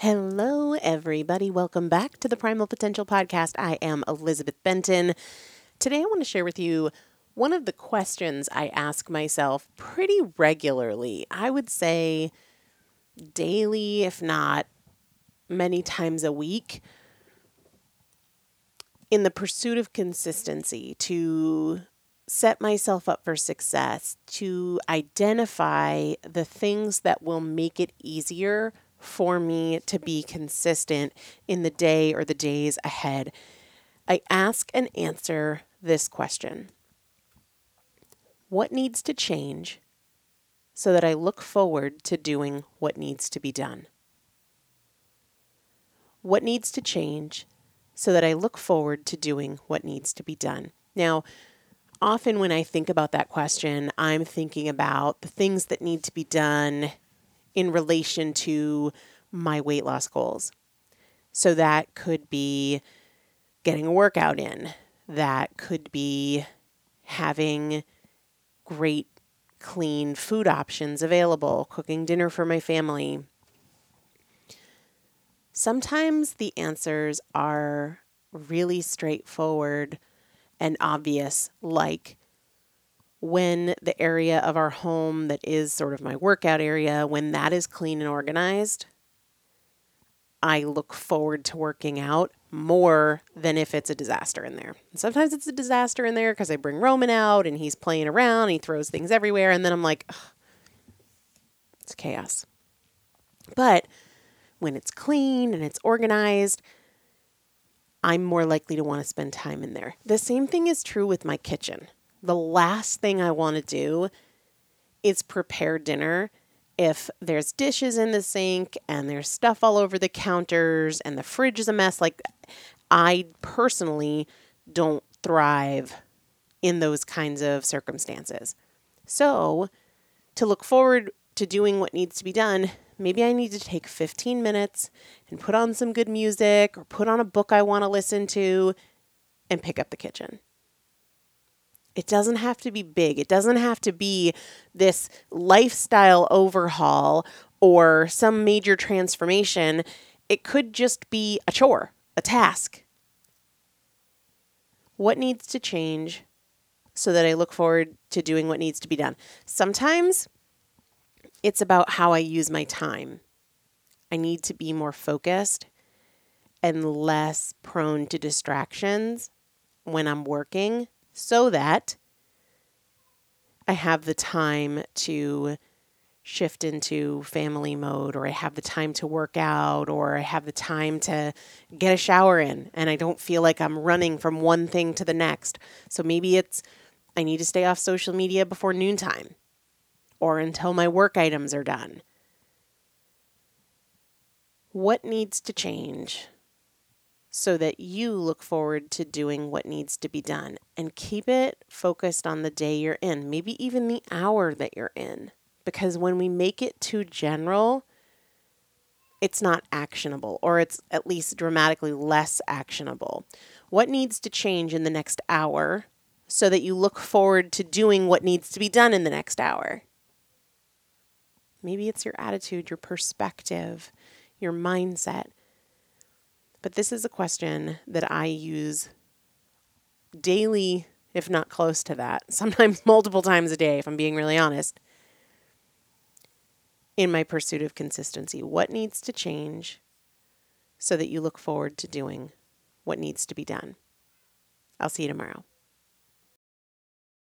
Hello, everybody. Welcome back to the Primal Potential Podcast. I am Elizabeth Benton. Today, I want to share with you one of the questions I ask myself pretty regularly. I would say daily, if not many times a week, in the pursuit of consistency, to set myself up for success, to identify the things that will make it easier for me to be consistent in the day or the days ahead. I ask and answer this question: what needs to change so that I look forward to doing what needs to be done? What needs to change so that I look forward to doing what needs to be done? Now, often when I think about that question, I'm thinking about the things that need to be done in relation to my weight loss goals. So that could be getting a workout in. That could be having great, clean food options available, cooking dinner for my family. Sometimes the answers are really straightforward and obvious, like when the area of our home that is sort of my workout area, when that is clean and organized, I look forward to working out more than if it's a disaster in there. And sometimes it's a disaster in there because I bring Roman out and he's playing around and he throws things everywhere. And then I'm like, ugh, it's chaos. But when it's clean and it's organized, I'm more likely to want to spend time in there. The same thing is true with my kitchen. The last thing I want to do is prepare dinner if there's dishes in the sink and there's stuff all over the counters and the fridge is a mess. Like, I personally don't thrive in those kinds of circumstances. So, to look forward to doing what needs to be done, maybe I need to take 15 minutes and put on some good music or put on a book I want to listen to and pick up the kitchen. It doesn't have to be big. It doesn't have to be this lifestyle overhaul or some major transformation. It could just be a chore, a task. What needs to change so that I look forward to doing what needs to be done? Sometimes it's about how I use my time. I need to be more focused and less prone to distractions when I'm working, so that I have the time to shift into family mode, or I have the time to work out, or I have the time to get a shower in, and I don't feel like I'm running from one thing to the next. So maybe it's I need to stay off social media before noontime or until my work items are done. What needs to change so that you look forward to doing what needs to be done, and keep it focused on the day you're in, maybe even the hour that you're in. Because when we make it too general, it's not actionable, or it's at least dramatically less actionable. What needs to change in the next hour so that you look forward to doing what needs to be done in the next hour? Maybe it's your attitude, your perspective, your mindset. But this is a question that I use daily, if not close to that, sometimes multiple times a day, if I'm being really honest, in my pursuit of consistency. What needs to change so that you look forward to doing what needs to be done? I'll see you tomorrow.